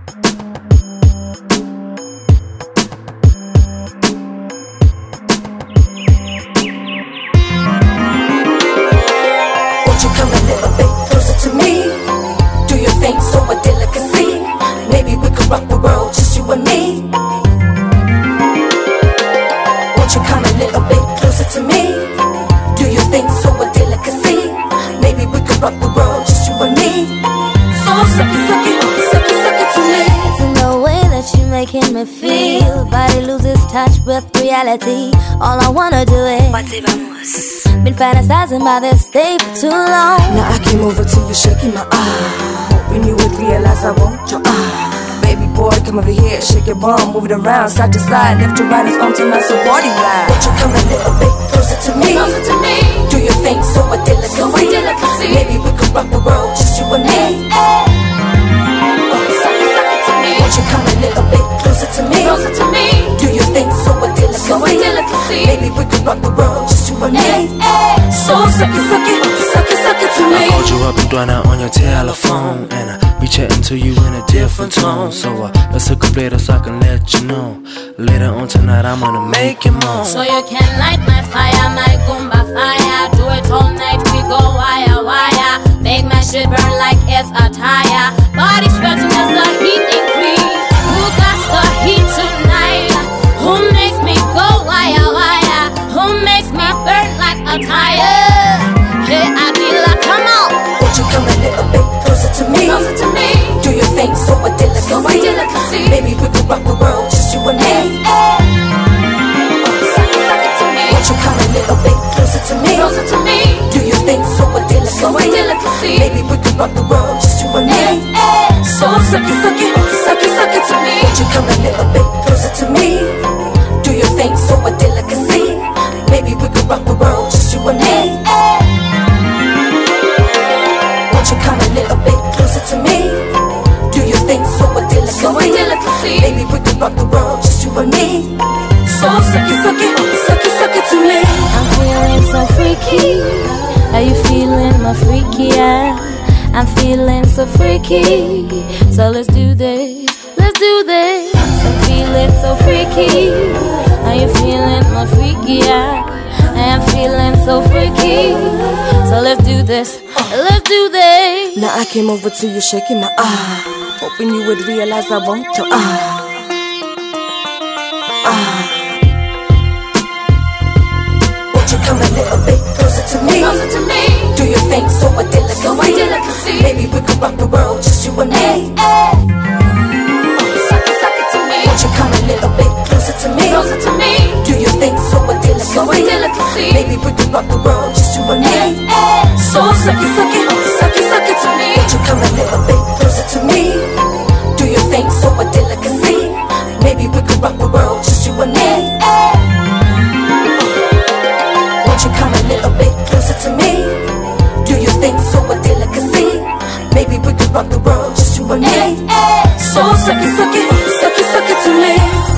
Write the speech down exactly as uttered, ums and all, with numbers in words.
Won't you come a little bit closer to me? Do your thing so a delicacy. Maybe we could rock the world, just you and me. Won't you come a little bit closer to me? Do your thing so a delicacy. Maybe we could rock the world, just you and me. So suck it, suck it, suck it, suck it to me. It's in the way that you're making me feel. Body loses touch with reality. All I wanna do is been fantasizing about this day for too long. Now I came over to you shaking my eye, hoping you would realize I want your eye. Baby boy, come over here, shake your bum, move it around, side to side, left to right, it's on tonight, so party line. Won't you come a little bit closer to me? Closer to me. Do your thing so a delicacy. So a delicacy. Maybe we could rock the world, just you and me. Oh, suck it, suck it to me. Won't you come a little bit closer to me? Closer to me. Do your thing so a delicacy. So a delicacy. Maybe we could rock the world, just you and me. So suck it, suck it, suck it, suck it to me. I called you up and down on your telephone, and I be chatting to you in a different tone. So uh, let's hook up later so I can let you know. Later on tonight I'm gonna make you moan. So you can light my fire, my Goomba fire. Do it all night, we go wire, wire. Make my shit burn like it's a tire. Body sweating as the heat increase. Who got the heat tonight? Who makes me go wire, wire? Who makes me burn like a tire? Hey, Adila, come on. Won't you come a little bit closer to me? Closer to me. Do your thing so a delicacy. So a delicacy. Maybe we could rock the world, just you and me. Suck it, suck it to me. Won't you come a little bit closer to me? Closer to me. Do your thing so a delicacy. So a delicacy. Maybe we could rock the world, just you and me. So suck it, suck it, suck it, suck it to me. Won't you come a little bit closer to me? Do your thing so a delicacy. Maybe we could rock the world, just you and me. Won't you come a little bit closer to me? Do your thing so a delicacy. So a delicacy. Maybe we could rock the world, just you and me. So suck it, suck it, suck it, suck it to me. I'm feeling so freaky. Are you feeling my freaky eye? I'm feeling so freaky. So let's do this, let's do this. I'm feeling so freaky. Are you feeling my freaky eye? I am feeling so freaky. So let's do this, let's do this. Now I came over to you shaking my eye, hoping you would realize I want your eye. Ah. Won't you come a little bit closer to me? Closer to me. Do your thing so a delicacy. So a delicacy. Maybe we could rock the world, just you and me. Suck it, suck it to me. Won't you come a little bit closer to me? Closer to me. Do your thing so a delicacy. So a delicacy. Maybe we could rock the world, just you and me. So suck it, suck it, suck it, suck it to me. Won't you come a little bit closer to me? Do your thing so a delicacy. Maybe we could rock the world, just you and me. Won't you come a little bit closer to me? Do your thing so a delicacy. Maybe we could rock the world, just you and me. So suck it, suck it, suck it, suck it to me.